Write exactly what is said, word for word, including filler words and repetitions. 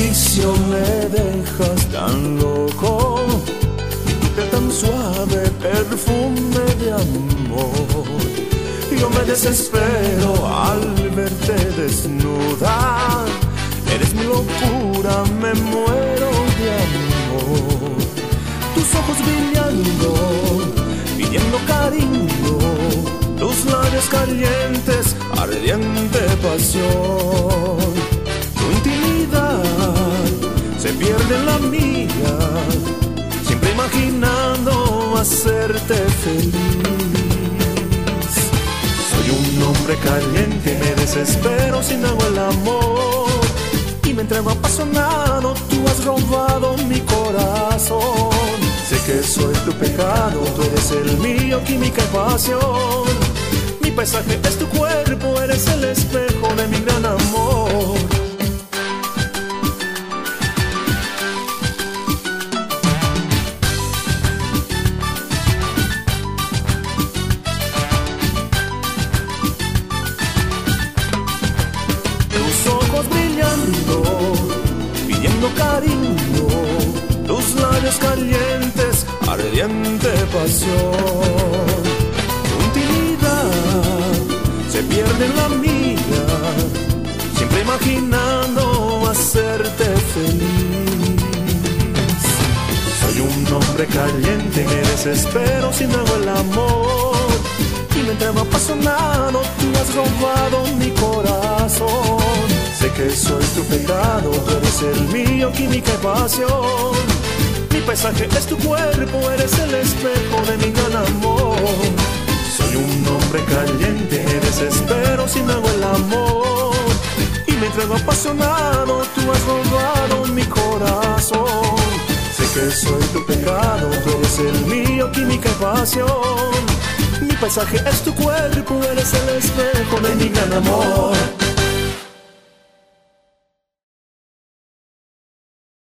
vicio me dejas tan loco, tu piel tan suave, perfume de amor. Yo me desespero al verte desnuda, eres mi locura, me muero de amor. Tus ojos brillando, pidiendo cariño, tus labios calientes, ardiente pasión. Tu intimidad se pierde en la mía, siempre imaginando hacerte feliz. Soy un hombre caliente, me desespero si no hago el amor, y me entrego apasionado, tú has robado mi corazón. Sé que soy tu pecado, tú eres el mío, química y pasión. Mi paisaje es tu cuerpo, eres el espejo de mi gran amor. Tus ojos brillando, pidiendo cariño, tus labios calientes, ardiente pasión. Tu intimidad se pierde en la mía, siempre imaginando hacerte feliz. Soy un hombre caliente, me desespero si no hago el amor, y me entrego apasionado, tú has robado mi corazón. Sé que soy tu pecado, tú eres el mío, química y pasión. Mi paisaje es tu cuerpo, eres el espejo de mi gran amor. Soy un hombre caliente, me desespero si no hago el amor, y me entrego apasionado, tú has robado mi corazón. Sé que soy tu pecado, tú eres el mío, química y pasión. Mi paisaje es tu cuerpo, eres el espejo de mi gran amor.